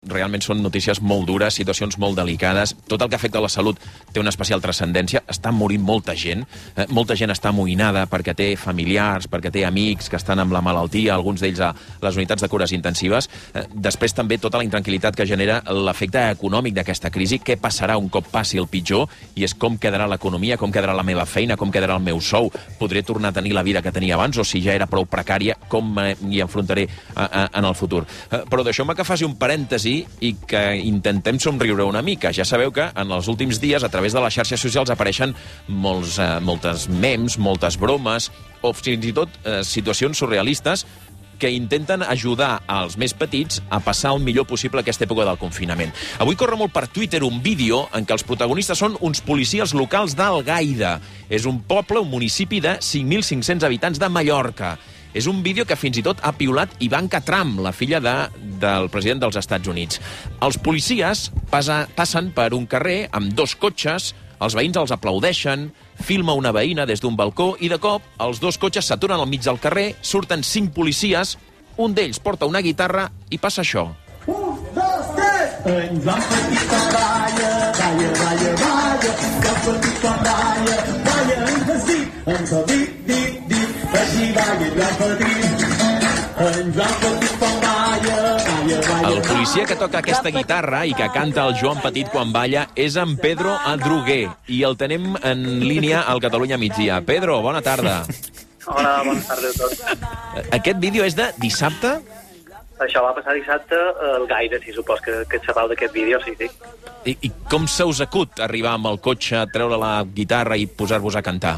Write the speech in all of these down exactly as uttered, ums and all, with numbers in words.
realment són notícies molt dures, situacions molt delicades. Tot el que afecta a la salut té una especial transcendència. Està morint molta gent. Eh, molta gent està amoïnada perquè té familiars, perquè té amics que estan amb la malaltia, alguns d'ells a les unitats de cures intensives. Eh, després també tota la intranquil·litat que genera l'efecte econòmic d'aquesta crisi. Què passarà un cop passi el pitjor? I és com quedarà l'economia, com quedarà la meva feina, com quedarà el meu sou? Podré tornar a tenir la vida que tenia abans o si ja era prou precària, com m'hi enfrontaré a, a, en el futur? Eh, però deixeu-me que faci un parèntesi i que intentem somriure una mica. Ja sabeu que en els últims dies, a través de les xarxes socials, apareixen molts, eh, moltes memes, moltes bromes, o fins i tot eh, situacions surrealistes que intenten ajudar als més petits a passar el millor possible aquesta època del confinament. Avui corre molt per Twitter un vídeo en què els protagonistes són uns policies locals d'Algaida. És un poble, un municipi de cinc mil cinc-cents habitants de Mallorca. És un vídeo que fins i tot ha piulat Ivanka Trump, la filla de, del president dels Estats Units. Els policies passa, passen per un carrer amb dos cotxes, els veïns els aplaudeixen, filma una veïna des d'un balcó i de cop els dos cotxes s'aturen al mig del carrer, surten cinc policies, un d'ells porta una guitarra i passa això. Un, dos, tres! En Joan Petit quan balla, balla, balla, balla, Joan Petit quan balla, balla, en vestit, en el dit, dit, dit, així balla Joan Petit, en Joan Petit quan balla, balla, balla. El policia que toca aquesta guitarra i que canta el Joan Petit quan balla és en Pedro Adroguer i el tenem en línia al Catalunya Migdia. Pedro, bona tarda. Hola, bona tarda a tots. Aquest vídeo és de dissabte? Això va passar dissabte al Gaire, si supos que, que sabeu d'aquest vídeo, sí, sí. I, I com se us acut arribar amb el cotxe, treure la guitarra i posar-vos a cantar?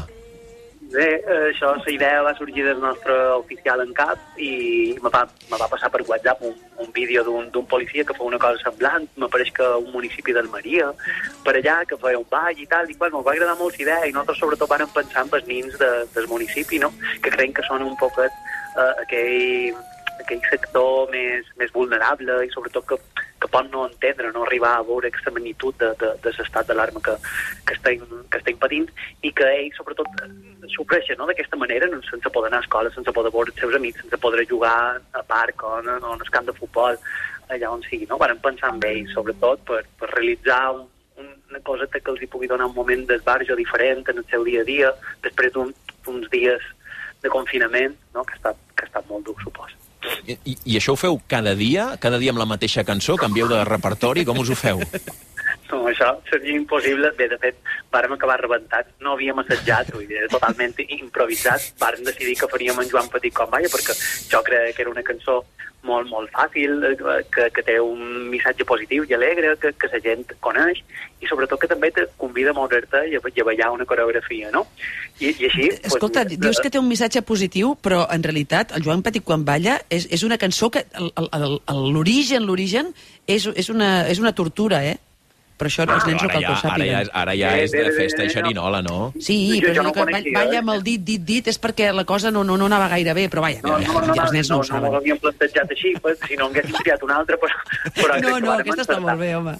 Bé, això, la idea va sorgir del nostre oficial en cap i me va, me va passar per WhatsApp un, un vídeo d'un policia que fa una cosa semblant, m'apareix que un municipi d'Almeria, per allà, que feia un ball i tal, i bueno, me va agradar molt la idea i nosaltres sobretot vam pensar en els nins de, del municipi, no?, que creiem que són un poquet eh, aquell, aquell sector més, més vulnerable i sobretot que, que pot no entendre, no arribar a veure aquesta magnitud de, de, de l'estat d'alarma que, que, estem, que estem patint i que ells sobretot sofreixen, no?, d'aquesta manera, sense poder anar a escola, sense poder veure els seus amics, sense poder jugar a parc o en, o en el camp de futbol, allà on sigui, no? Varen pensar en ells, sobretot, per, per realitzar un, una cosa que els hi pugui donar un moment d'esbarjo diferent en el seu dia a dia, després d'uns un, dies de confinament, no?, que ha estat, que ha estat molt dur, suposo. I, i, I això ho feu cada dia? Cada dia amb la mateixa cançó? Canvieu de repertori? Com us ho feu? No, això seria impossible. Bé, de fet, vàrem acabar rebentats. No havíem assajat, vull dir, totalment improvisat. Vàrem decidir que faríem en Joan Petit com balla, perquè jo crec que era una cançó molt, molt fàcil, que, que té un missatge positiu i alegre, que, que la gent coneix, i sobretot que també te convida a moure't i a, a ballar una coreografia, no? I, i així... Escolta, pues, dius que té un missatge positiu, però en realitat el Joan Petit quan balla és, és una cançó que l'origen, l'origen és, és, una, és una tortura, eh? Per això els nens no cal que ho sàpiguen. Ara ja, ara ja és de festa i xerinola, no? Sí, però que balla amb el dit, dit, dit, és perquè la cosa no, no, no anava gaire bé, però vaja, no, no, no, els nens no, no ho saben. No, no l'havíem plantejat així, pues, si no haguéssim triat una altra, però... però no, no, aquesta està molt bé, home.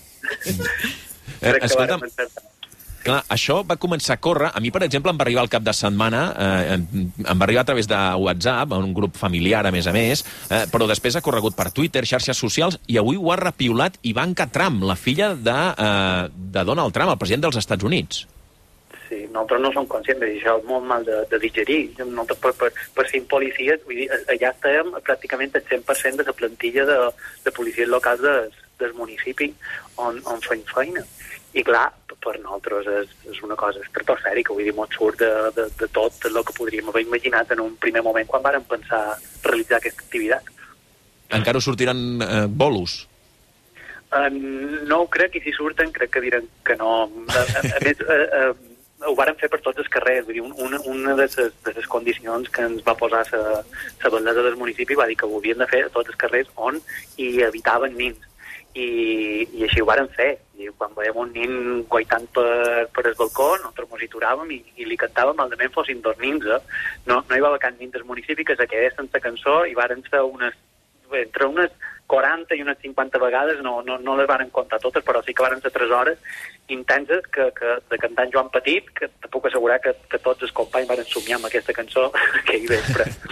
Eh, escolta'm, clar, això va començar a córrer. A mi, per exemple, em va arribar el cap de setmana, eh, em va arribar a través de WhatsApp, un grup familiar, a més a més, eh, però després ha corregut per Twitter, xarxes socials, i avui ho ha repiulat Ivanka Trump, la filla de, eh, de Donald Trump, el president dels Estats Units. Sí, nosaltres no som conscients d'això, és molt mal de, de digerir. Nosaltres, per, per, per ser policies, vull dir, allà estem pràcticament el cent per cent de la plantilla de, de policies locals del, del municipi on, on fem feina. I clar, per nosaltres és, és una cosa estratosfèrica, vull dir, molt surt de, de, de tot el que podríem haver imaginat en un primer moment quan vàrem pensar realitzar aquesta activitat. Encara us sortiran eh, bolos? Uh, no ho crec, i si surten crec que diran que no. A, a, a més, uh, uh, ho vàrem fer per tots els carrers, vull dir, una, una de les, de les condicions que ens va posar la batllessa del municipi va dir que ho havien de fer a tots els carrers on hi habitaven nins. I, i així ho vàrem fer. I quan veiem un nin guaitant per, per el balcó, nosaltres mos hi aturàvem i, i li cantàvem, malament fossin dos nins, eh? No, no hi va haver cap nin del municipi que se quedés sense cançó i varen ser unes, entre unes quaranta i unes cinquanta vegades, no, no, no les varen comptar totes, però sí que varen ser tres hores intenses que, que, de cantar en Joan Petit, que te puc assegurar que, que tots els companys varen somiar amb aquesta cançó aquell vespre.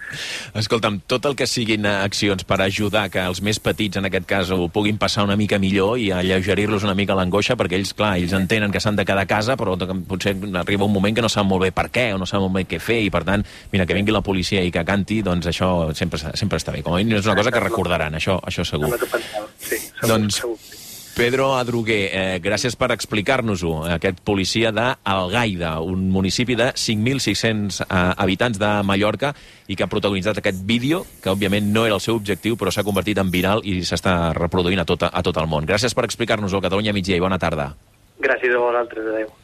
Escolta'm, tot el que siguin accions per ajudar que els més petits, en aquest cas, ho puguin passar una mica millor i alleugerir-los una mica l'angoixa, perquè ells, clar, ells entenen que s'han de quedar a casa, però potser arriba un moment que no saben molt bé per què o no saben molt bé què fer, i per tant, mira, que vingui la policia i que canti, doncs això sempre, sempre està bé. Com a mínim és una cosa que recordaran, això, això segur. Sí, segur, doncs, segur. Pedro Adroguer, eh, gràcies per explicar-nos-ho, aquest policia d'Algaida, un municipi de cinc mil sis-cents eh, habitants de Mallorca i que ha protagonitzat aquest vídeo, que òbviament no era el seu objectiu, però s'ha convertit en viral i s'està reproduint a tot, a tot el món. Gràcies per explicar-nos-ho, Catalunya Migdia, i bona tarda. Gràcies a vosaltres, adeu.